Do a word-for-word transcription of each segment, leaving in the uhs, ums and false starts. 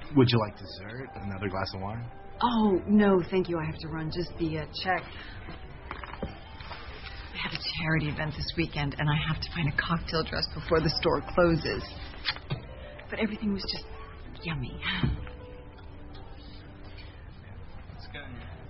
Would you like dessert? Another glass of wine? Oh, no, thank you. I have to run just the uh, check. I have a charity event this weekend, and I have to find a cocktail dress before the store closes. But everything was just yummy. Let's go.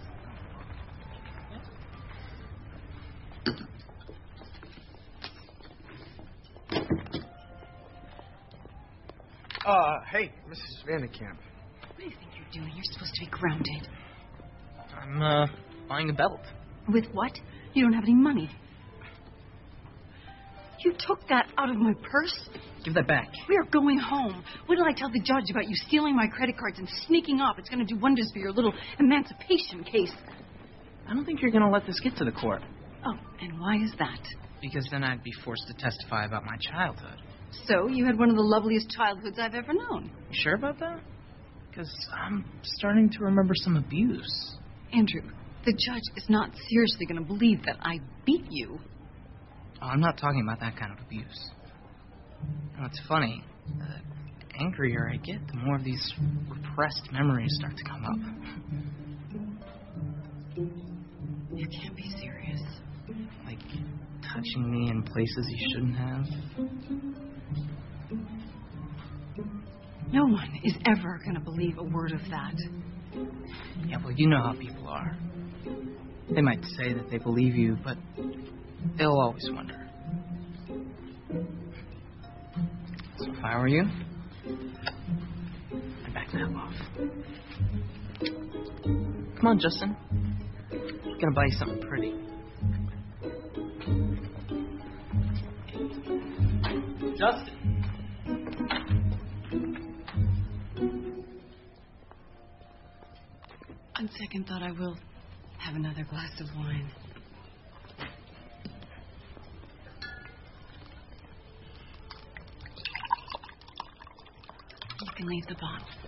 Uh, hey, Missus Vandekamp. What do you think you're doing? You're supposed to be grounded. I'm, uh, buying a belt. With what? You don't have any money. You took that out of my purse? Give that back. We are going home. What did I tell the judge about you stealing my credit cards and sneaking off? It's going to do wonders for your little emancipation case. I don't think you're going to let this get to the court. Oh, and why is that? Because then I'd be forced to testify about my childhood. So, you had one of the loveliest childhoods I've ever known. You sure about that? Because I'm starting to remember some abuse. Andrew, the judge is not seriously going to believe that I beat you. Oh, I'm not talking about that kind of abuse. You know, it's funny. The angrier I get, the more of these repressed memories start to come up. You can't be serious. Like touching me in places you shouldn't have. No one is ever going to believe a word of that. Yeah, well, you know how people are. They might say that they believe you, but they'll always wonder. So if I were you, I'd back that off. Come on, Justin. I'm gonna buy you something pretty. Justin. On second thought, I will have another glass of wine. You can leave the bottle.